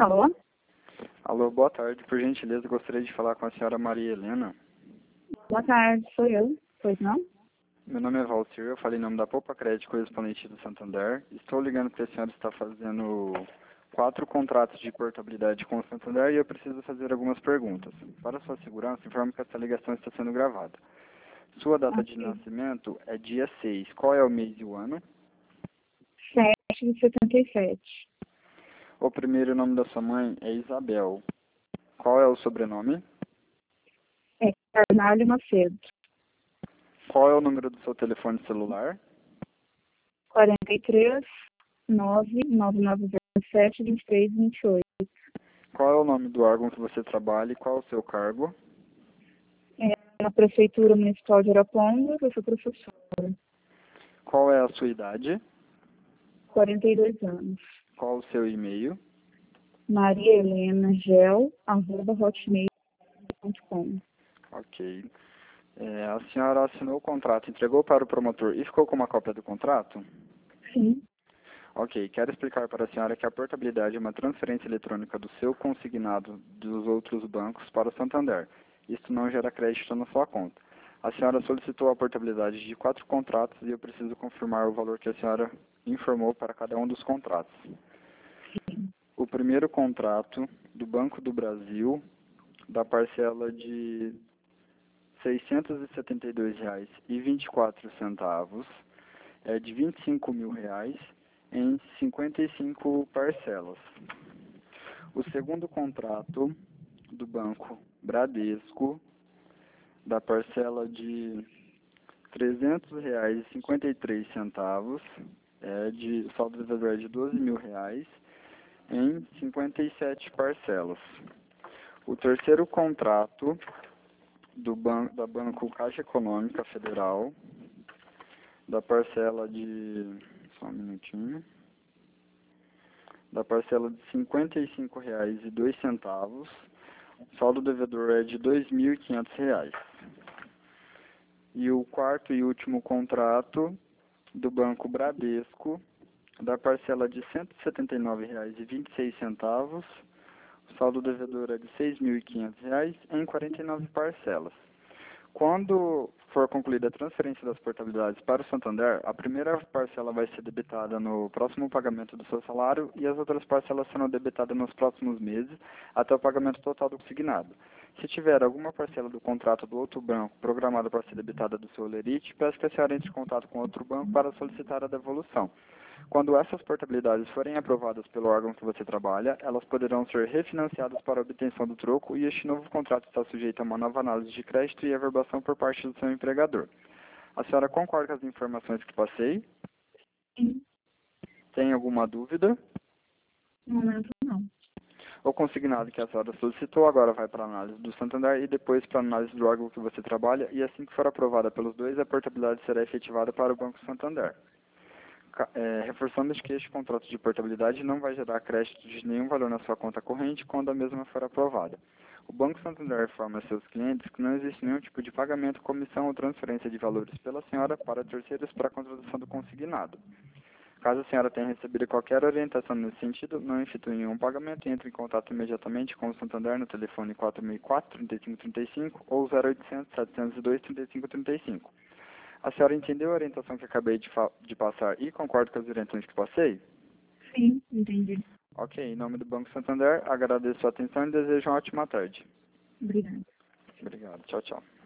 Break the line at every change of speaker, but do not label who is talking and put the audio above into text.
Alô?
Alô, boa tarde. Por gentileza, gostaria de falar com a senhora Maria Helena.
Boa tarde, sou eu. Pois não?
Meu nome é Valcir, eu falei em nome da Poupa Crédito correspondente do Santander. Estou ligando porque a senhora está fazendo 4 contratos de portabilidade com o Santander e eu preciso fazer algumas perguntas. Para sua segurança, informo que essa ligação está sendo gravada. Sua data de
Ok.
nascimento é dia 6. Qual é o mês e o ano?
7 de 77.
O primeiro nome da sua mãe é Isabel. Qual é o sobrenome?
É Carnalho Macedo.
Qual é o número do seu telefone celular?
43 99907 2328.
Qual é o nome do órgão que você trabalha e qual é o seu cargo?
É na Prefeitura Municipal de Araponga, eu sou professora.
Qual é a sua idade?
42 anos.
Qual o seu e-mail?
mariahelenagel@hotmail.com.
Ok. A senhora assinou o contrato, entregou para o promotor e ficou com uma cópia do contrato?
Sim.
Ok. Quero explicar para a senhora que a portabilidade é uma transferência eletrônica do seu consignado dos outros bancos para o Santander. Isto não gera crédito na sua conta. A senhora solicitou a portabilidade de 4 contratos e eu preciso confirmar o valor que a senhora informou para cada um dos contratos. O primeiro contrato do Banco do Brasil, da parcela de R$ 672,24, é de R$ 25.000 em 55 parcelas. O segundo contrato do Banco Bradesco, da parcela de R$ 300,53, o saldo devedor é de R$ 12.000 em 57 parcelas. O terceiro contrato da Banco Caixa Econômica Federal, da parcela de, só um minutinho, da parcela de R$ 55,02, saldo devedor é de R$ 2.500. E o quarto e último contrato do Banco Bradesco, da parcela de R$ 179,26, o saldo devedor é de R$ 6.500 em 49 parcelas. Quando for concluída a transferência das portabilidades para o Santander, a primeira parcela vai ser debitada no próximo pagamento do seu salário e as outras parcelas serão debitadas nos próximos meses até o pagamento total do consignado. Se tiver alguma parcela do contrato do outro banco programada para ser debitada do seu lerite, peço que a senhora entre em contato com outro banco para solicitar a devolução. Quando essas portabilidades forem aprovadas pelo órgão que você trabalha, elas poderão ser refinanciadas para a obtenção do troco e este novo contrato está sujeito a uma nova análise de crédito e averbação por parte do seu empregador. A senhora concorda com as informações que passei?
Sim.
Tem alguma dúvida?
No momento, não.
O consignado que a senhora solicitou agora vai para a análise do Santander e depois para a análise do órgão que você trabalha e assim que for aprovada pelos dois, a portabilidade será efetivada para o Banco Santander. Reforçando que este contrato de portabilidade não vai gerar crédito de nenhum valor na sua conta corrente quando a mesma for aprovada. O Banco Santander informa a seus clientes que não existe nenhum tipo de pagamento, comissão ou transferência de valores pela senhora para terceiros para a contratação do consignado. Caso a senhora tenha recebido qualquer orientação nesse sentido, não efetue nenhum pagamento e entre em contato imediatamente com o Santander no telefone 4004-3535 ou 0800-702-3535. A senhora entendeu a orientação que acabei de passar e concorda com as orientações que passei?
Sim, entendi.
Ok, em nome do Banco Santander, agradeço a atenção e desejo uma ótima tarde.
Obrigada.
Obrigado, tchau, tchau.